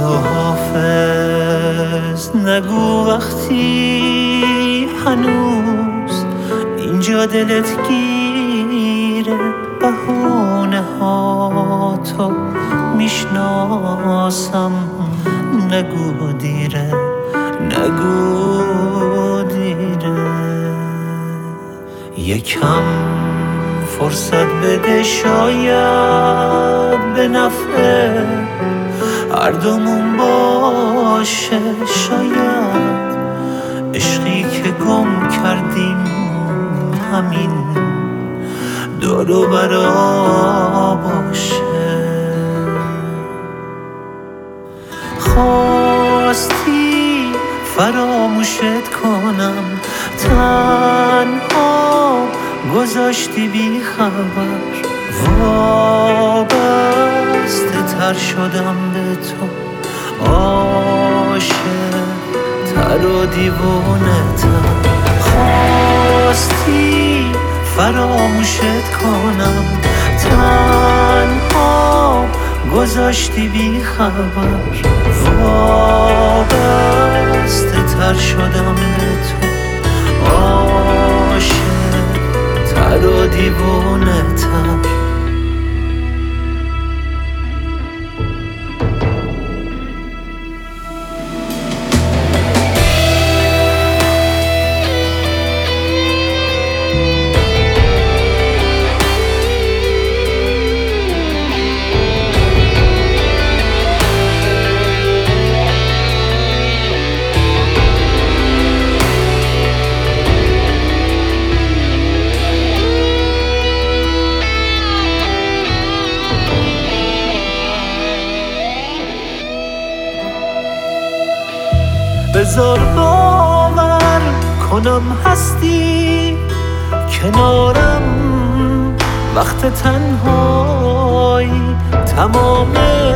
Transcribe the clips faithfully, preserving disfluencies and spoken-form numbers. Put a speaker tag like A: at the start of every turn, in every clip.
A: خدا حافظ نگو وقتی هنوز اینجا دلت گیره، بهونه ها تو میشناسم، نگو دیره نگو دیره. یکم فرصت بده شاید به نفع هر دومون باشه، شاید عشقی که گم کردیم همین دور و برا باشه. خواستی فراموشت کنم، تنها گذاشتی بی خبر، وابسته تر شدم به تو، عاشق تر و دیوونه تر. خواستی فراموشت کنم، تنها گذاشتی بی خبر، وابسته تر شدم به تو، عاشق تر و دیوونه تر. بذار باور کنم هستی کنارم وقت تنهایی، تمام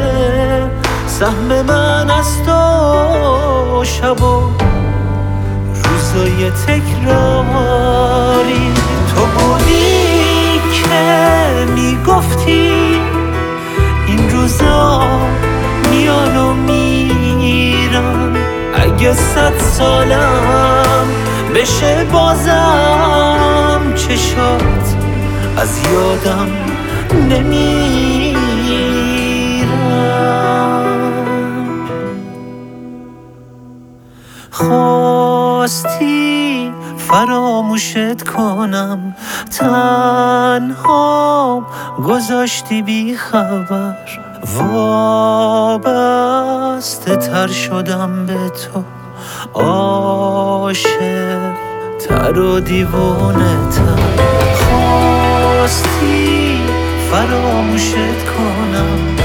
A: سهم من از تو شب و روزای تکراری. تو بودی که میگفتی این روزا میان و میرن، اگه صد سالم بشه بازم چشات از یادم نمیرم. خواستی فراموشت کنم، تنها گذاشتی بی خبر، وابسته تر شدم به تو، عاشق تر و دیوونه تر. خواستی فراموشت کنم،